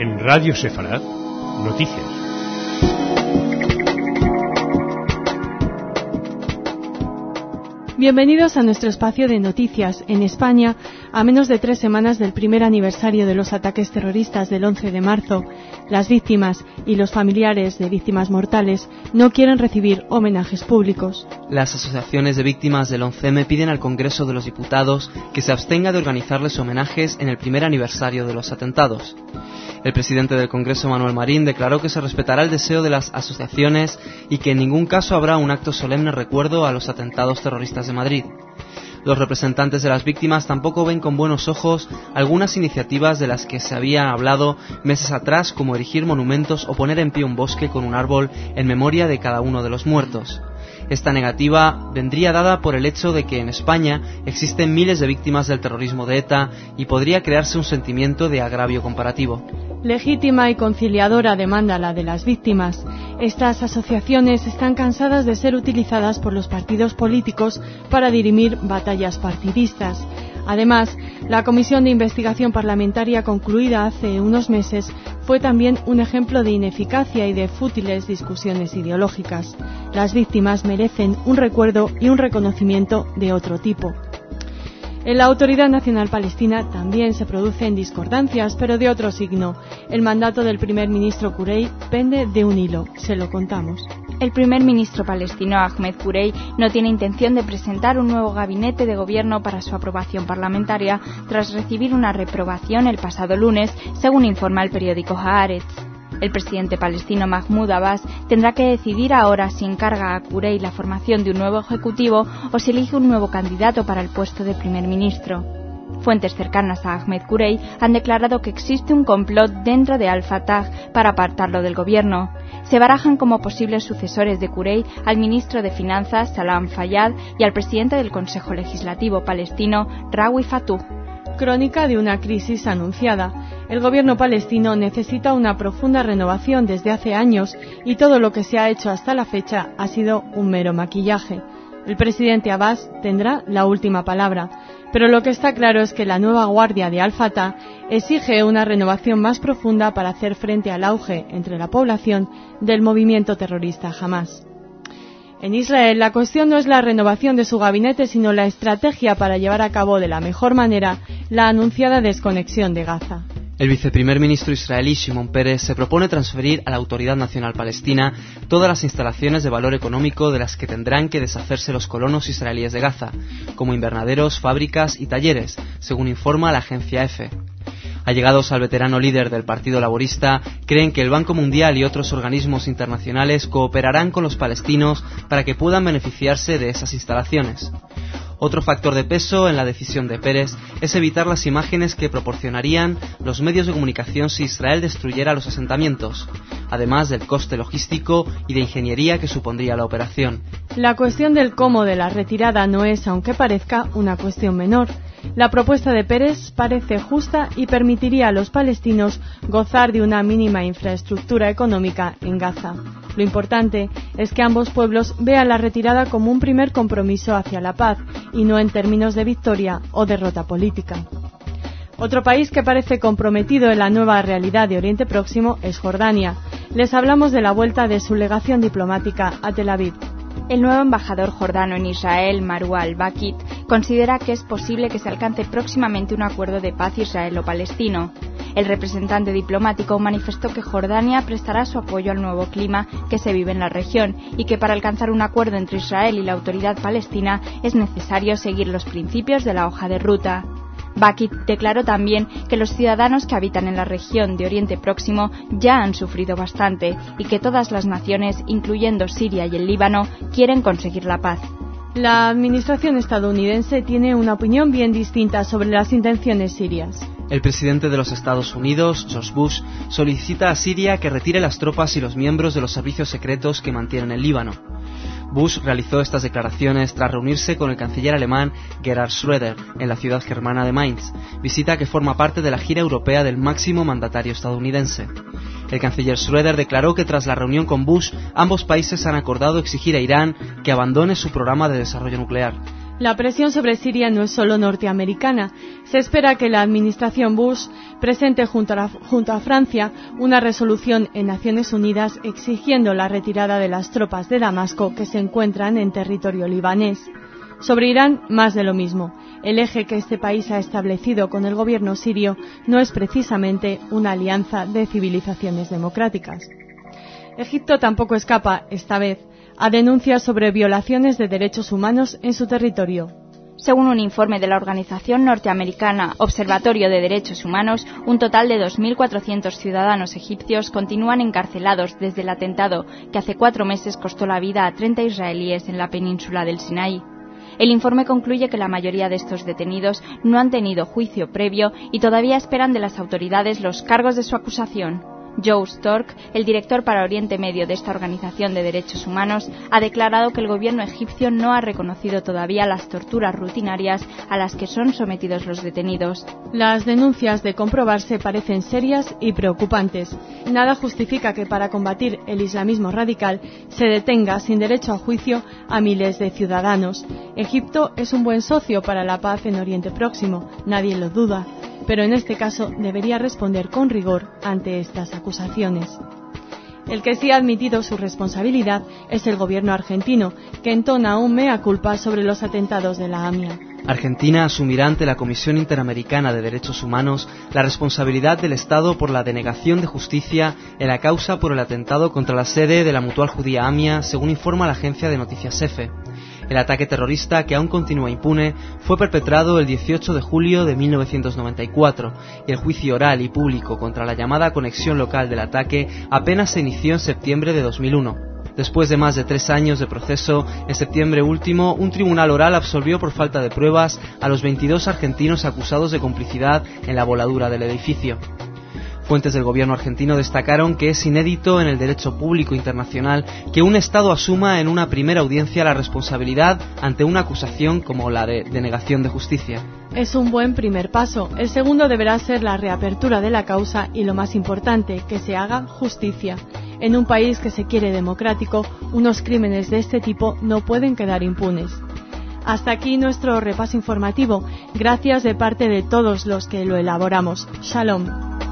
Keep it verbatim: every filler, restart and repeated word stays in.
En Radio Sefarad, noticias. Bienvenidos a nuestro espacio de noticias. En España, a menos de tres semanas del primer aniversario de los ataques terroristas del once de marzo, las víctimas y los familiares de víctimas mortales no quieren recibir homenajes públicos. Las asociaciones de víctimas del once eme piden al Congreso de los Diputados que se abstenga de organizarles homenajes en el primer aniversario de los atentados. El presidente del Congreso, Manuel Marín, declaró que se respetará el deseo de las asociaciones y que en ningún caso habrá un acto solemne recuerdo a los atentados terroristas de Madrid. Los representantes de las víctimas tampoco ven con buenos ojos algunas iniciativas de las que se había hablado meses atrás, como erigir monumentos o poner en pie un bosque con un árbol en memoria de cada uno de los muertos. Esta negativa vendría dada por el hecho de que en España existen miles de víctimas del terrorismo de ETA y podría crearse un sentimiento de agravio comparativo. Legítima y conciliadora demanda la de las víctimas. Estas asociaciones están cansadas de ser utilizadas por los partidos políticos para dirimir batallas partidistas. Además, la Comisión de Investigación Parlamentaria concluida hace unos meses fue también un ejemplo de ineficacia y de fútiles discusiones ideológicas. Las víctimas merecen un recuerdo y un reconocimiento de otro tipo. En la Autoridad Nacional Palestina también se producen discordancias, pero de otro signo. El mandato del primer ministro Kurey pende de un hilo. Se lo contamos. El primer ministro palestino Ahmed Kurey no tiene intención de presentar un nuevo gabinete de gobierno para su aprobación parlamentaria tras recibir una reprobación el pasado lunes, según informa el periódico Haaretz. El presidente palestino Mahmoud Abbas tendrá que decidir ahora si encarga a Kurey la formación de un nuevo ejecutivo o si elige un nuevo candidato para el puesto de primer ministro. Fuentes cercanas a Ahmed Kurey han declarado que existe un complot dentro de Al-Fatah para apartarlo del gobierno. Se barajan como posibles sucesores de Kurey al ministro de Finanzas, Salam Fayyad, y al presidente del Consejo Legislativo palestino, Rawi Fattouh. Crónica de una crisis anunciada. El gobierno palestino necesita una profunda renovación desde hace años y todo lo que se ha hecho hasta la fecha ha sido un mero maquillaje. El presidente Abbas tendrá la última palabra, pero lo que está claro es que la nueva guardia de Al-Fatah exige una renovación más profunda para hacer frente al auge entre la población del movimiento terrorista Hamás. En Israel, la cuestión no es la renovación de su gabinete, sino la estrategia para llevar a cabo de la mejor manera la anunciada desconexión de Gaza. El viceprimer ministro israelí Shimon Peres se propone transferir a la Autoridad Nacional Palestina todas las instalaciones de valor económico de las que tendrán que deshacerse los colonos israelíes de Gaza, como invernaderos, fábricas y talleres, según informa la agencia EFE. Allegados al veterano líder del Partido Laborista, creen que el Banco Mundial y otros organismos internacionales cooperarán con los palestinos para que puedan beneficiarse de esas instalaciones. Otro factor de peso en la decisión de Peres es evitar las imágenes que proporcionarían los medios de comunicación si Israel destruyera los asentamientos, además del coste logístico y de ingeniería que supondría la operación. La cuestión del cómo de la retirada no es, aunque parezca, una cuestión menor. La propuesta de Peres parece justa y permitiría a los palestinos gozar de una mínima infraestructura económica en Gaza. Lo importante es que ambos pueblos vean la retirada como un primer compromiso hacia la paz y no en términos de victoria o derrota política. Otro país que parece comprometido en la nueva realidad de Oriente Próximo es Jordania. Les hablamos de la vuelta de su legación diplomática a Tel Aviv. El nuevo embajador jordano en Israel, Marwa al-Bakit, considera que es posible que se alcance próximamente un acuerdo de paz israelo-palestino. El representante diplomático manifestó que Jordania prestará su apoyo al nuevo clima que se vive en la región y que para alcanzar un acuerdo entre Israel y la autoridad palestina es necesario seguir los principios de la hoja de ruta. Bakit declaró también que los ciudadanos que habitan en la región de Oriente Próximo ya han sufrido bastante y que todas las naciones, incluyendo Siria y el Líbano, quieren conseguir la paz. La administración estadounidense tiene una opinión bien distinta sobre las intenciones sirias. El presidente de los Estados Unidos, George Bush, solicita a Siria que retire las tropas y los miembros de los servicios secretos que mantienen el Líbano. Bush realizó estas declaraciones tras reunirse con el canciller alemán Gerhard Schröder en la ciudad germana de Mainz, visita que forma parte de la gira europea del máximo mandatario estadounidense. El canciller Schröder declaró que tras la reunión con Bush, ambos países han acordado exigir a Irán que abandone su programa de desarrollo nuclear. La presión sobre Siria no es solo norteamericana. Se espera que la administración Bush presente junto a, la, junto a Francia una resolución en Naciones Unidas exigiendo la retirada de las tropas de Damasco que se encuentran en territorio libanés. Sobre Irán, más de lo mismo. El eje que este país ha establecido con el gobierno sirio no es precisamente una alianza de civilizaciones democráticas. Egipto tampoco escapa, esta vez, a denuncias sobre violaciones de derechos humanos en su territorio. Según un informe de la organización norteamericana Observatorio de Derechos Humanos, un total de dos mil cuatrocientos ciudadanos egipcios continúan encarcelados desde el atentado que hace cuatro meses costó la vida a treinta israelíes en la península del Sinaí. El informe concluye que la mayoría de estos detenidos no han tenido juicio previo y todavía esperan de las autoridades los cargos de su acusación. Joe Stork, el director para Oriente Medio de esta organización de derechos humanos, ha declarado que el gobierno egipcio no ha reconocido todavía las torturas rutinarias a las que son sometidos los detenidos. Las denuncias, de comprobarse, parecen serias y preocupantes. Nada justifica que para combatir el islamismo radical se detenga sin derecho a juicio a miles de ciudadanos. Egipto es un buen socio para la paz en Oriente Próximo, nadie lo duda, pero en este caso debería responder con rigor ante estas acusaciones. El que sí ha admitido su responsabilidad es el gobierno argentino, que entona un mea culpa sobre los atentados de la AMIA. Argentina asumirá ante la Comisión Interamericana de Derechos Humanos la responsabilidad del Estado por la denegación de justicia en la causa por el atentado contra la sede de la mutual judía AMIA, según informa la agencia de noticias EFE. El ataque terrorista, que aún continúa impune, fue perpetrado el dieciocho de julio de mil novecientos noventa y cuatro y el juicio oral y público contra la llamada conexión local del ataque apenas se inició en septiembre de dos mil uno. Después de más de tres años de proceso, en septiembre último, un tribunal oral absolvió por falta de pruebas a los veintidós argentinos acusados de complicidad en la voladura del edificio. Fuentes del gobierno argentino destacaron que es inédito en el derecho público internacional que un Estado asuma en una primera audiencia la responsabilidad ante una acusación como la de denegación de justicia. Es un buen primer paso. El segundo deberá ser la reapertura de la causa y, lo más importante, que se haga justicia. En un país que se quiere democrático, unos crímenes de este tipo no pueden quedar impunes. Hasta aquí nuestro repaso informativo. Gracias de parte de todos los que lo elaboramos. Shalom.